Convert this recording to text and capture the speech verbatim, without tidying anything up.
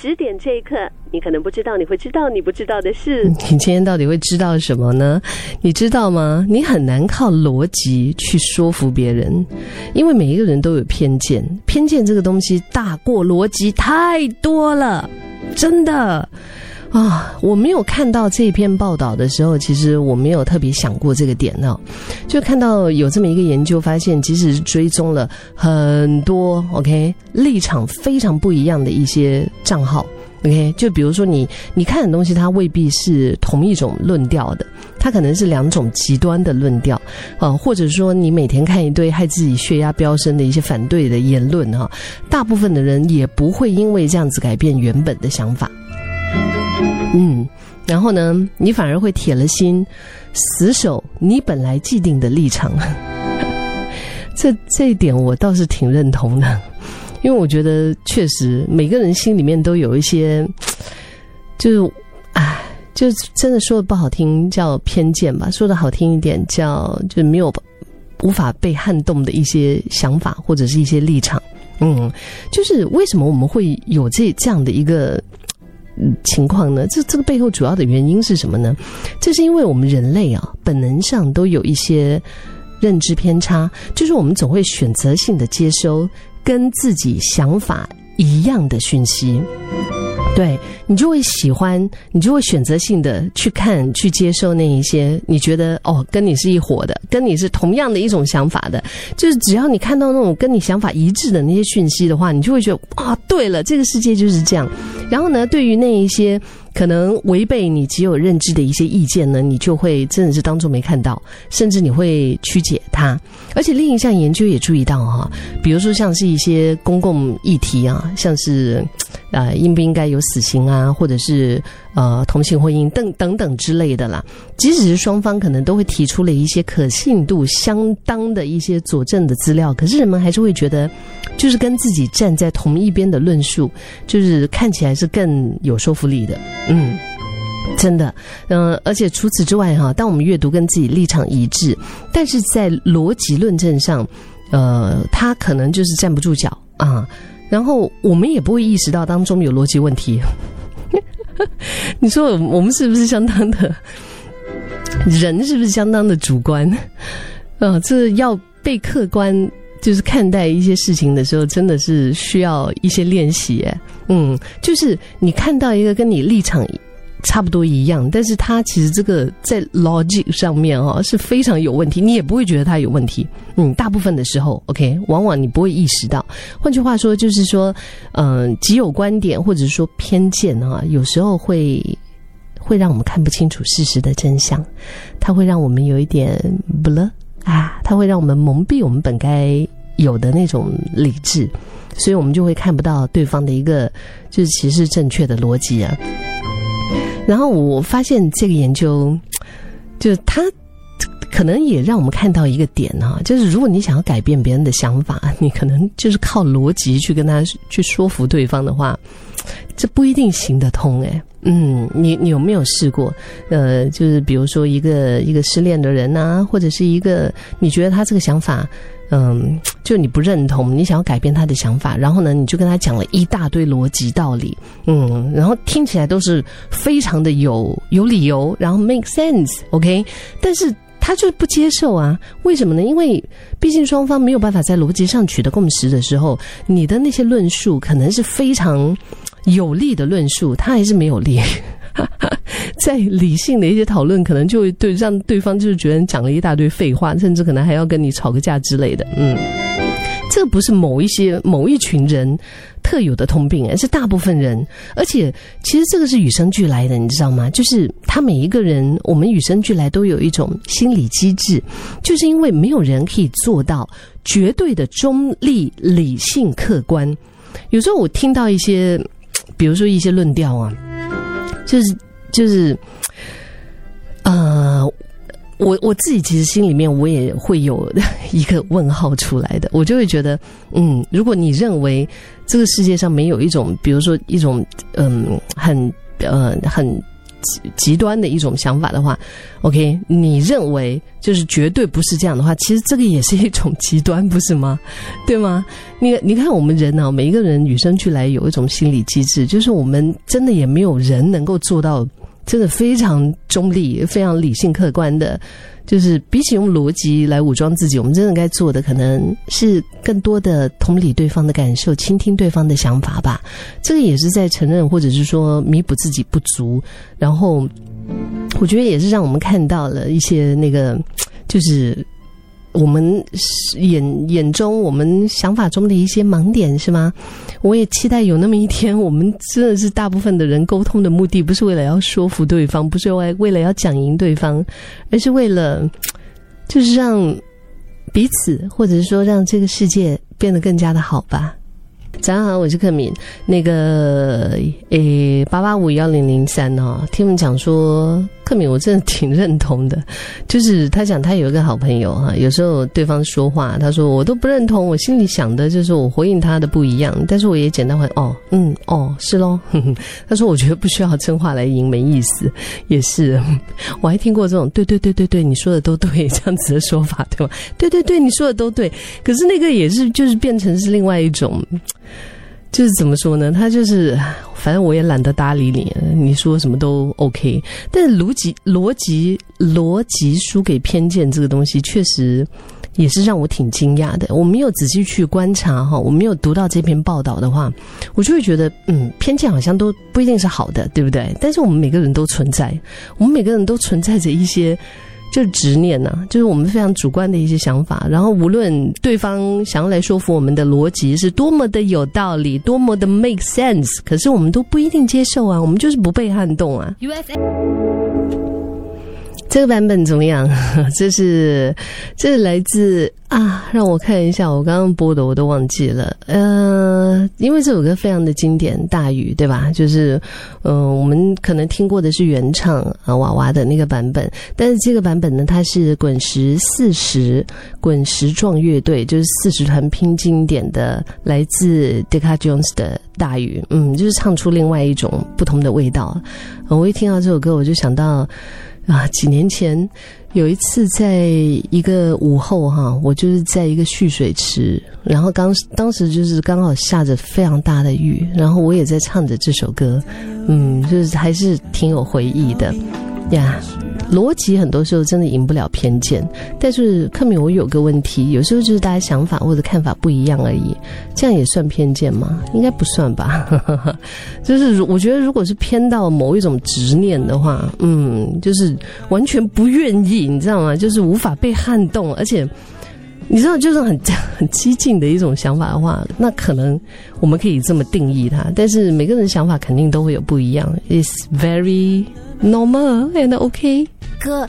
十点这一刻，你可能不知道，你会知道你不知道的事。 你今天到底会知道什么呢？你知道吗？你很难靠逻辑去说服别人，因为每一个人都有偏见，偏见这个东西大过逻辑太多了，真的。啊，我没有看到这篇报道的时候，其实我没有特别想过这个点哦。就看到有这么一个研究，发现即使是追踪了很多 OK 立场非常不一样的一些账号 OK， 就比如说你你看的东西，它未必是同一种论调的，它可能是两种极端的论调，呃，或者说你每天看一堆害自己血压飙升的一些反对的言论哈，大部分的人也不会因为这样子改变原本的想法。嗯，然后呢，你反而会铁了心，死守你本来既定的立场。这这一点我倒是挺认同的，因为我觉得确实每个人心里面都有一些，就是哎，就真的说的不好听叫偏见吧，说的好听一点叫就是没有无法被撼动的一些想法或者是一些立场。嗯，就是为什么我们会有这这样的一个情况呢？这这个背后主要的原因是什么呢？这是因为我们人类啊，本能上都有一些认知偏差，就是我们总会选择性的接收跟自己想法一样的讯息。对，你就会喜欢，你就会选择性的去看去接受那一些你觉得哦跟你是一伙的，跟你是同样的一种想法的，就是只要你看到那种跟你想法一致的那些讯息的话，你就会觉得啊对了，这个世界就是这样。然后呢，对于那一些可能违背你既有认知的一些意见呢，你就会真的是当作没看到，甚至你会曲解它。而且另一项研究也注意到哈，比如说像是一些公共议题啊，像是呃应不应该有死刑啊，或者是呃同性婚姻等等等之类的啦，即使是双方可能都会提出了一些可信度相当的一些佐证的资料，可是人们还是会觉得就是跟自己站在同一边的论述就是看起来是更有说服力的。嗯，真的，嗯、呃，而且除此之外哈，当我们阅读跟自己立场一致，但是在逻辑论证上，呃，它可能就是站不住脚啊。然后我们也不会意识到当中有逻辑问题。你说我们是不是相当的人是不是相当的主观？呃，这要被客观就是看待一些事情的时候，真的是需要一些练习耶。嗯，就是你看到一个跟你立场差不多一样，但是它其实这个在 logic 上面哦是非常有问题，你也不会觉得它有问题。嗯，大部分的时候 OK 往往你不会意识到。换句话说就是说嗯、呃，既有观点或者说偏见啊，有时候会会让我们看不清楚事实的真相，它会让我们有一点 blur 啊，它会让我们蒙蔽我们本该有的那种理智，所以我们就会看不到对方的一个就是其实正确的逻辑啊。然后我发现这个研究就是它可能也让我们看到一个点啊，就是如果你想要改变别人的想法，你可能就是靠逻辑去跟他去说服对方的话，这不一定行得通诶。嗯，你你有没有试过？呃，就是比如说一个一个失恋的人啊，或者是一个你觉得他这个想法，嗯，就你不认同，你想要改变他的想法，然后呢，你就跟他讲了一大堆逻辑道理，嗯，然后听起来都是非常的有有理由，然后 make sense，OK， 但是他就不接受啊？为什么呢？因为毕竟双方没有办法在逻辑上取得共识的时候，你的那些论述可能是非常有力的论述，他还是没有力。在理性的一些讨论，可能就会对让对方就是觉得你讲了一大堆废话，甚至可能还要跟你吵个架之类的。嗯，这不是某一些某一群人特有的通病，而是大部分人。而且其实这个是与生俱来的，你知道吗？就是他每一个人，我们与生俱来都有一种心理机制，就是因为没有人可以做到绝对的中立、理性、客观。有时候我听到一些，比如说一些论调啊，就是就是呃我我自己其实心里面我也会有一个问号出来的，我就会觉得嗯，如果你认为这个世界上没有一种比如说一种嗯很呃很极端的一种想法的话 OK 你认为就是绝对不是这样的话，其实这个也是一种极端，不是吗？对吗？你你看我们人啊，每一个人与生俱来有一种心理机制，就是我们真的也没有人能够做到真的非常中立非常理性客观的，就是比起用逻辑来武装自己，我们真的该做的可能是更多的同理对方的感受，倾听对方的想法吧。这个也是在承认或者是说弥补自己不足，然后我觉得也是让我们看到了一些那个就是我们眼眼中我们想法中的一些盲点，是吗？我也期待有那么一天，我们真的是大部分的人沟通的目的不是为了要说服对方，不是为了要讲赢对方，而是为了就是让彼此或者是说让这个世界变得更加的好吧。早上好，我是克敏。那个诶八八五一零零三哦，听我们讲说克敏我真的挺认同的，就是他讲他有一个好朋友哈，有时候对方说话他说我都不认同，我心里想的就是我回应他的不一样，但是我也简单回哦嗯哦是咯呵呵，他说我觉得不需要真话来赢，没意思。也是我还听过这种对对对对对你说的都对这样子的说法，对吧？对对对你说的都对，可是那个也是就是变成是另外一种，就是怎么说呢，他就是反正我也懒得搭理你，你说什么都 OK。 但是逻辑逻辑逻辑输给偏见这个东西确实也是让我挺惊讶的。我没有仔细去观察哈，我没有读到这篇报道的话，我就会觉得嗯，偏见好像都不一定是好的，对不对？但是我们每个人都存在，我们每个人都存在着一些就是执念啊，就是我们非常主观的一些想法，然后无论对方想要来说服我们的逻辑是多么的有道理，多么的 make sense， 可是我们都不一定接受啊，我们就是不被撼动啊。 U S A 这个版本怎么样？这是这是来自啊，让我看一下，我刚刚播的我都忘记了。呃，因为这首歌非常的经典，大雨对吧？就是嗯、呃，我们可能听过的是原唱啊娃娃的那个版本，但是这个版本呢，它是滚石四十滚石壮乐队，就是四十团拼经典的，来自 Decca Jones 的大雨，嗯，就是唱出另外一种不同的味道。呃、我一听到这首歌，我就想到。啊，几年前有一次在一个午后哈，我就是在一个蓄水池，然后刚当时就是刚好下着非常大的雨，然后我也在唱着这首歌，嗯，就是还是挺有回忆的呀。逻辑很多时候真的赢不了偏见，但是克敏我有个问题，有时候就是大家想法或者看法不一样而已，这样也算偏见吗？应该不算吧。就是我觉得如果是偏到某一种执念的话，嗯，就是完全不愿意，你知道吗？就是无法被撼动，而且你知道就是很很激进的一种想法的话，那可能我们可以这么定义它，但是每个人想法肯定都会有不一样。It's very normal and okay。歌